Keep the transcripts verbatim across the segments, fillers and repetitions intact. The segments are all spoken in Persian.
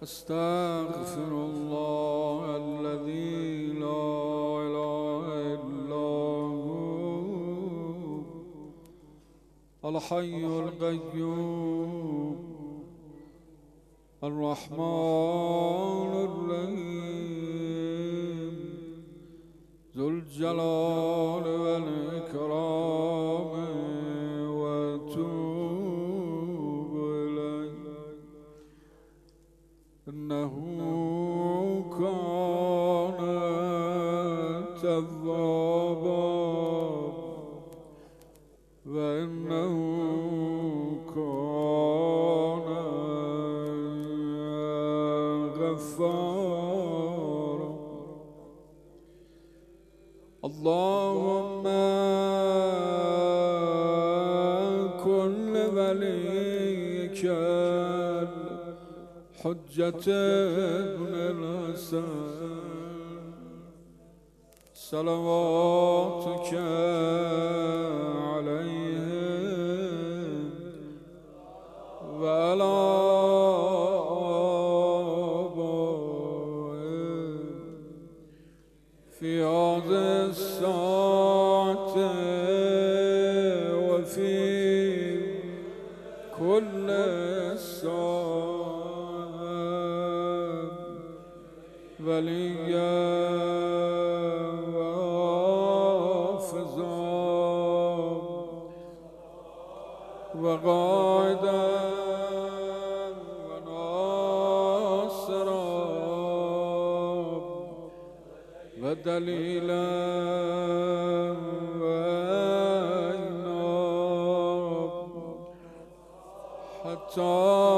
استغفر الله الذي لا اله الا هو الحي القيوم الرحمن الرحيم ذو الجلال والإكرام وأتوب إليه إنه كان توابا وإنه كان غفارا. اللهم كن لوليك الحجة ابن الحسن صلواتك عليه وعلى آبائه في هذه الساعة وفي كل ساعة وليا وحافظا وقائدا وناصرا ودليلا وعينا حتى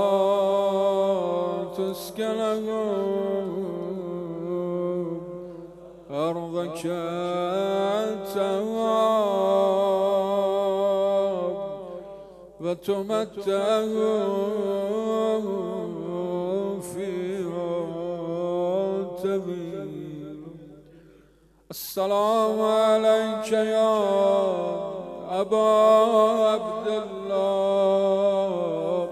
تسكنه أرضك تواب وتمتعه فيها طويل. السلام عليك يا أبا عبد الله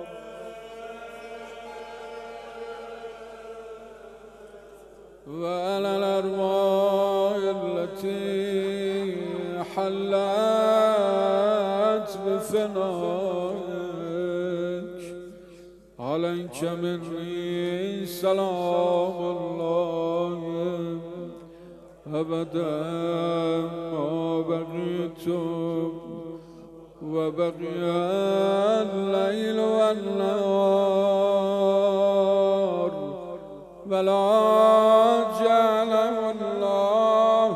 وعلى الأرواح التي حلت بفنائك عليك مني سلام الله أبدا ما بقيت وبقي الليل والنهار ولا جعله الله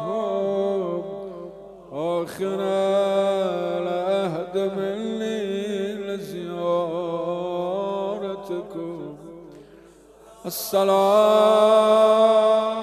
آخر العهد مني لزيارتكم. السلام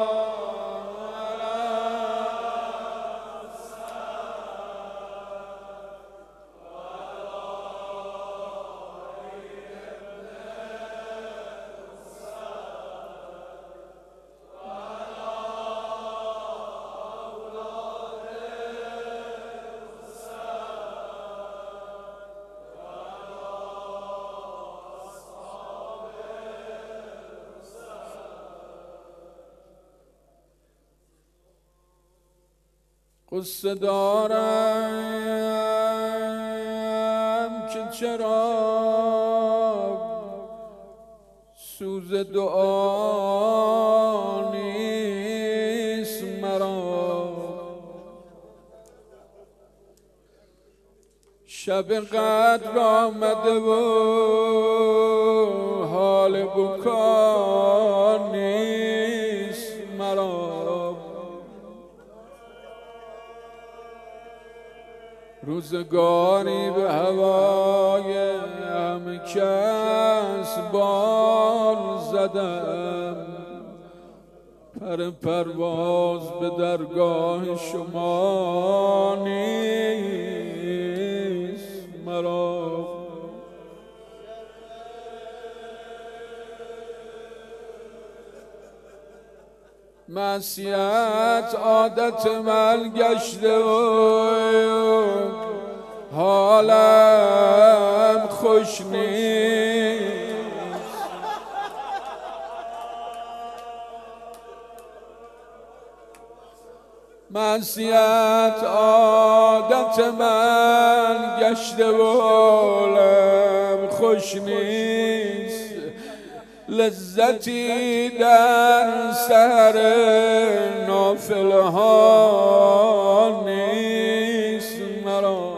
قصه دارم که چرا سوز دعا نیست مرا. شب قدر آمده و حال بکا نیست مرا. روزگاری به هوای همه کس بال زدم، پر پرواز به درگاه شما نیست مرا. معصیت عادت من گشته و حالم خوش نیست. معصیت عادت من گشته و حالم خوش نیست، لذتی در سحر نافله ها نیست مرا.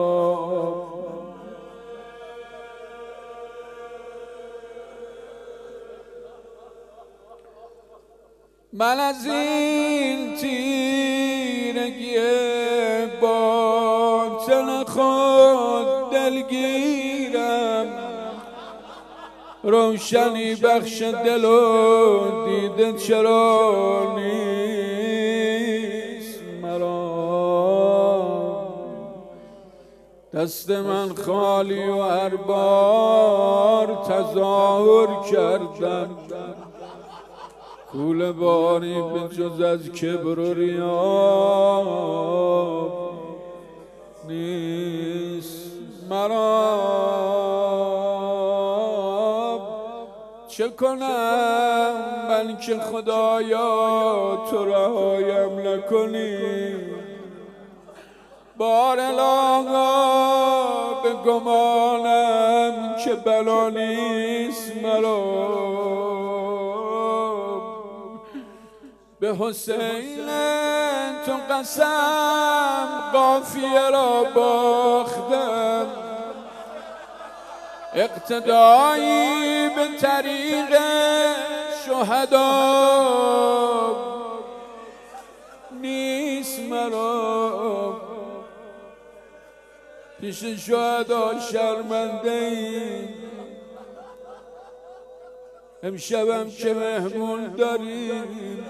من از این تیرگی باطن خود دلگیرم، روشنی بخش دل و دیده چرا نیست مرا. دست من خالی و هر بار تظاهر کردم، کوله باری به جز از کبر و ریا نیست مرا. چه کنم من که خدایا تو رهایم نکنی، بار الها به گمانم که بلا نیست مرا. به حسین تو قسم قافیه را باختم، اقتدایی به طریق شهدا نیست مرا. پیش شهدا شرمنده ایم، امشبم که مهمون داریم،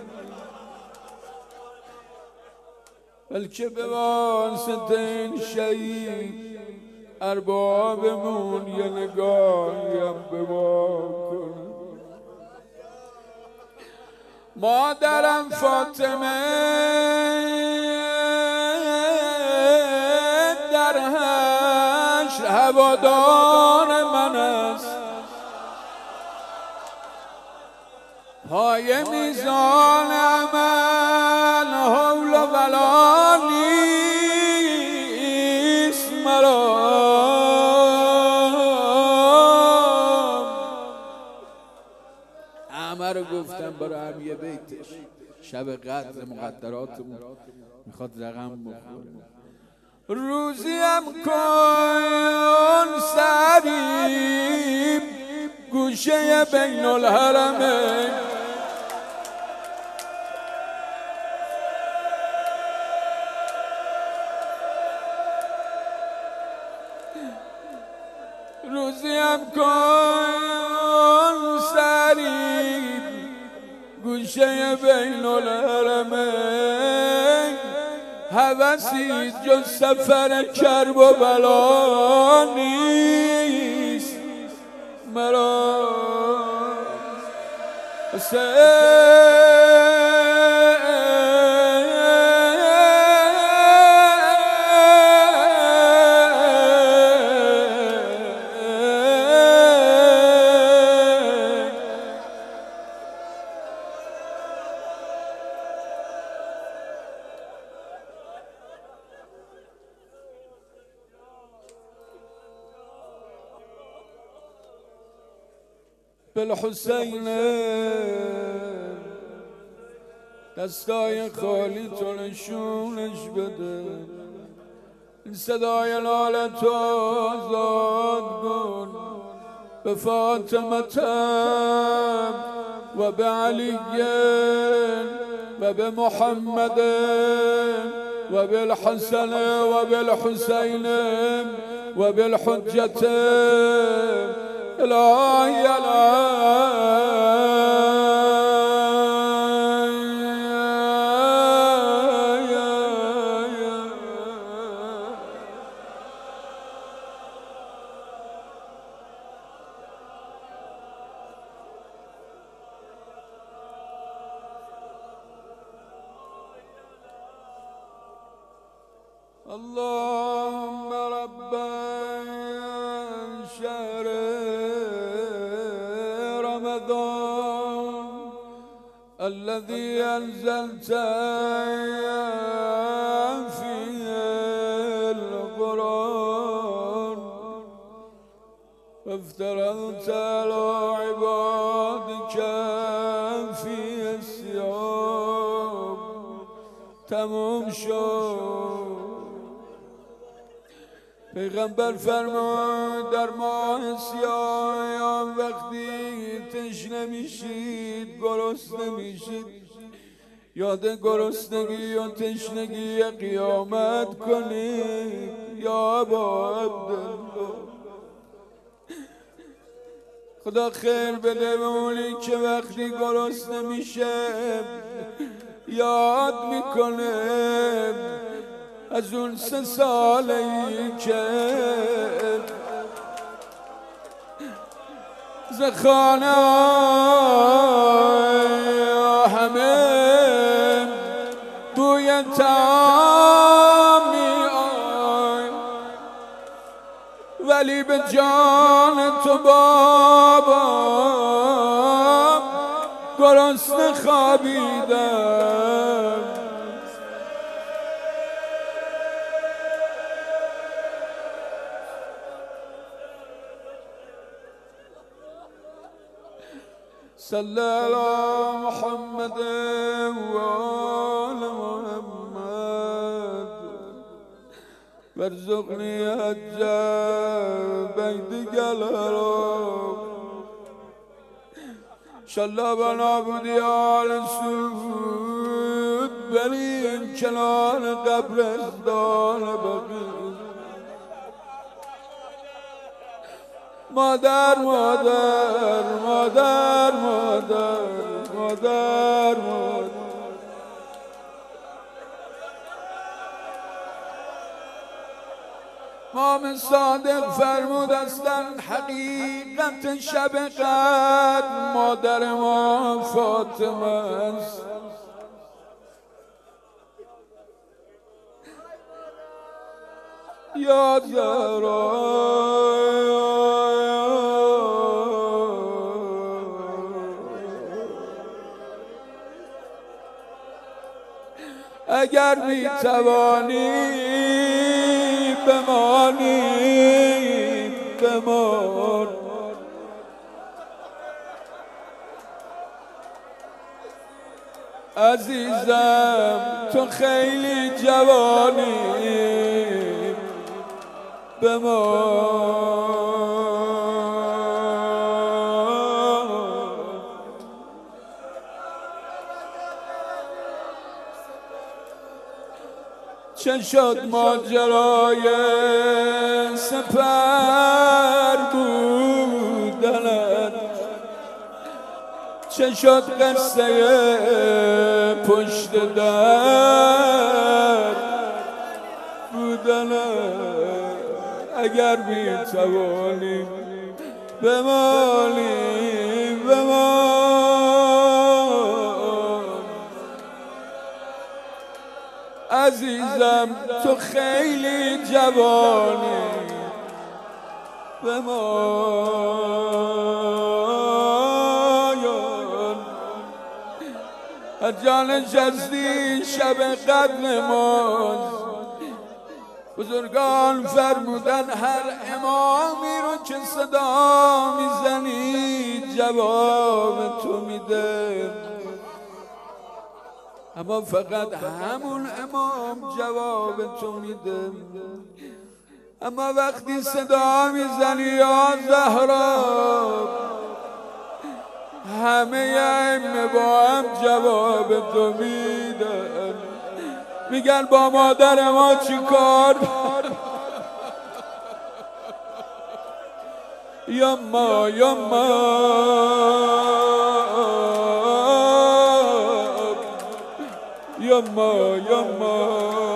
بلکه به واسطه این شهید اربابمون یه نگاهیم به ما کنه. مادرم فاطمه در حشر هوادار من است، پای میزان عمل حول و ولا نیست مرا. همه رو گفتم برای هم یه بیتش، شب قدر مقدراتمون میخواد رقم بخوره. روزیم کن سریب گوشه بین الحرمین، روزیم کن سریب گوشه بین الحرمین، هوسی جز سفر کرب و بلا نیست مرا. بالحسین دستای خالی تو نشونش بده، این صدای لاله تو آزاد کن به فاطمتم و به علی و به محمد و بالحسن و بالحسین و بالحجة الهی اللهم رب شهر رمضان الذي أنزلت فيه القرآن وافترضت على عبادك فيه الصيام تمام شد. پیغمبر فرمود در ماه سیاه وقتی تشنه میشید گرسنه میشید یاد گرسنگی و تشنگی قیامت کنید. یا ابا عبدالله خدا خیر بده به اونی که وقتی گرسنه میشه یاد میکنه از اون سه ساله ای که زخانه همه بوی طعامی آی ولی به جان تو بابا گرسنه خوابیدم. صلی علی محمد و آل محمد وارزقنی حج بیت گلرم انشالله بنا بودی آل سود بریم کنار قبرستان بقیع. مادر مادر مادر مادر مادر مادر امام صادق فرمود اصلا حقیقت شب قدر مادر ما فاطمه است. یا زهرا اگر می توانی بمانی بمان. عزیزم تو خیلی جوانی بمان. چه شد ماجرای سپر بودنت چه شد قصه پشت در بودنت اگر می توانی بمانی بمان. عزیزم تو خیلی جوانی بمان. جان جزدی شب قدر ماست. بزرگان فرمودن هر امامی رو که صدا میزنی جواب تو میده، اما فقط همون امام جواب تو میده. اما وقتی صدا میزنی یا زهرا همه ائمه با هم جواب تو میدن. میگن با مادر ما چی کار؟ یما یما یما یما